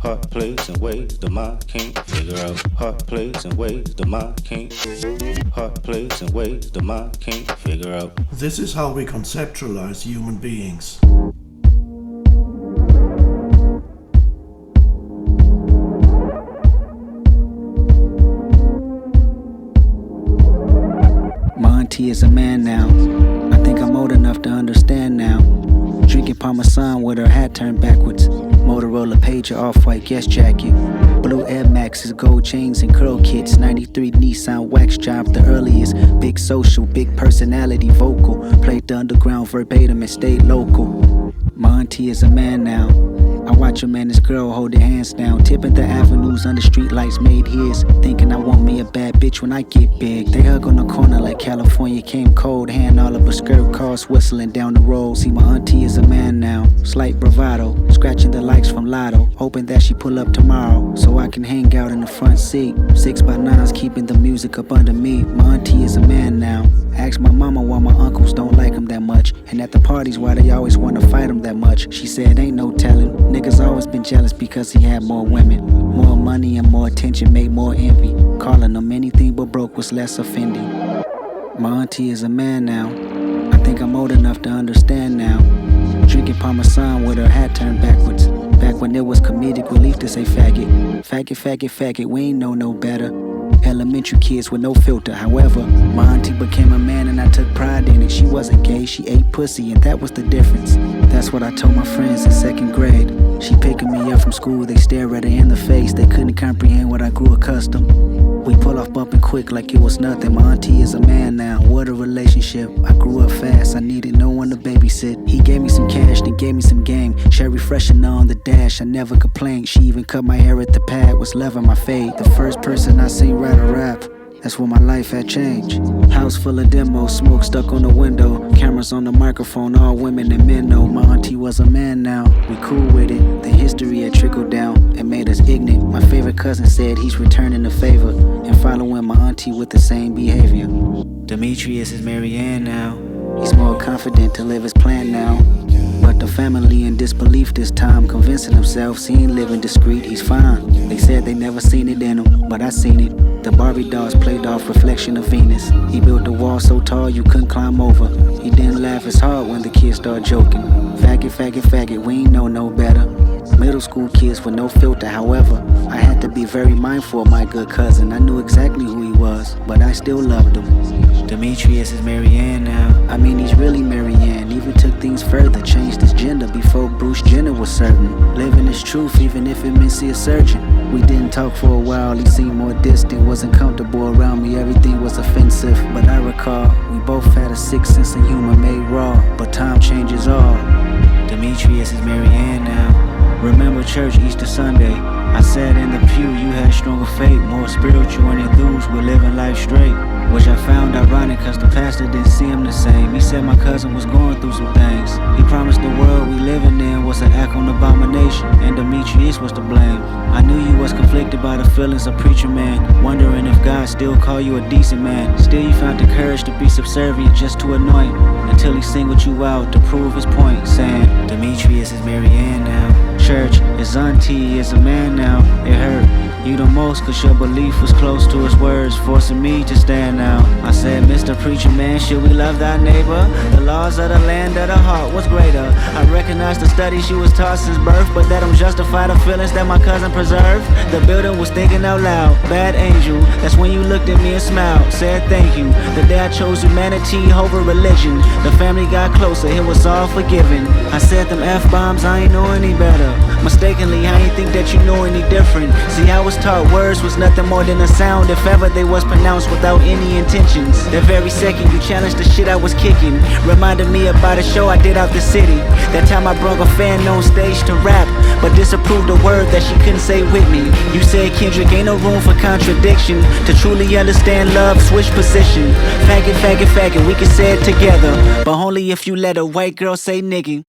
Hot place and ways the mind can't figure out. Hot place and ways the mind can't. Hot place and ways the mind can't figure out. This is how we conceptualize human beings. My auntie is a man now. I think I'm old enough to understand now. Drinking Parmesan with her hat turned backwards. Motorola pager, off-white guest jacket. Blue Air Maxes, gold chains and curl kits. 93 Nissan wax job, the earliest. Big social, big personality, vocal. Played the underground verbatim and stayed local. My auntie is a man now. I watch him and his girl hold their hands down. Tipping the avenues under streetlights made his. Thinking I want me a bad bitch when I get big. They hug on the corner like California came cold. Hand all of her skirt, cars whistling down the road. See, my auntie is a man now. Slight bravado, scratching the likes from Lotto. Hoping that she pull up tomorrow so I can hang out in the front seat. 6x9s keeping the music up under me. My auntie is a man now. Ask my mama why my uncles don't like him that much. And at the parties why they always wanna fight him that much. She said ain't no telling. Niggas always been jealous because he had more women. More money and more attention made more envy. Calling him anything but broke was less offending. My auntie is a man now. I think I'm old enough to understand now. Drinking Parmesan with her hat turned backwards. Back when it was comedic relief to say faggot. Faggot, faggot, faggot, we ain't know no better. Elementary kids with no filter. However, my auntie became a man and I took pride in it. She wasn't gay, she ate pussy and that was the difference. That's what I told my friends in second grade. She picking me up from school, they stare at her in the face. They couldn't comprehend what I grew accustomed. We pull off bumping quick like it was nothing. My auntie is a man now, what a relationship. I grew up fast, I needed no one to babysit. He gave me some cash, then gave me some game. Cherry freshener on the dash, I never complained. She even cut my hair at the pad, was loving my fade. The first person I seen write a rap, that's when my life had changed. House full of demos, smoke stuck on the window. Cameras on the microphone, all women and men know. My auntie was a man now, we cool with it. The history had trickled down and made us ignorant. My favorite cousin said he's returning the favor and following my auntie with the same behavior. Demetrius is Marianne now. He's more confident to live his plan now. But the family in disbelief this time, convincing themselves he ain't living discreet, he's fine. They said they never seen it in him, but I seen it. The Barbie dolls played off reflection of Venus. He built a wall so tall you couldn't climb over. He didn't laugh as hard when the kids started joking. Faggot, faggot, faggot, we ain't know no better. Middle school kids with no filter, however, I had to be very mindful of my good cousin. I knew exactly who he was, but I still loved him. Demetrius is Marianne now. I mean, he's really Marianne. Even took things further, changed his gender before Bruce Jenner was certain. Living his truth, even if it meant see a surgeon. We didn't talk for a while, he seemed more distant. Wasn't comfortable around me, everything was offensive. But I recall, we both had a sick sense of humor made raw. But time changes all. Demetrius is Marianne now. Remember church Easter Sunday. I sat in the pew, you had stronger faith, more spiritual and enthused with living life straight. Which I found ironic cause the pastor didn't see him the same. He said my cousin was going through some things. He promised the world we living in was an act on abomination, and Demetrius was to blame. I knew you was conflicted by the feelings of preacher man, wondering if God still call you a decent man. Still you found the courage to be subservient just to annoy him, until he singled you out to prove his point, saying Demetrius is Marianne now. Church, his auntie is a man now. It hurt you the most cause your belief was close to his words, forcing me to stand out. I said, Mr. Preacher Man, should we love thy neighbor? The laws of the land of the heart was greater. I recognize the studies she was taught since birth, but that don't justify the feelings that my cousin preserved. The building was thinking out loud, bad angel. That's when you looked at me and smiled, said thank you. The day I chose humanity over religion, the family got closer, it was all forgiven. I said them F-bombs, I ain't know any better. Mistakenly, I ain't think that you know any different. See, I was taught words was nothing more than a sound, if ever they was pronounced without any intentions. That very second you challenged the shit I was kicking, reminded me about a show I did out the city. That time I brought a fan on stage to rap, but disapproved a word that she couldn't say with me. You said, Kendrick, ain't no room for contradiction. To truly understand love, switch position. Faggot, faggot, faggot, we can say it together, but only if you let a white girl say nigga.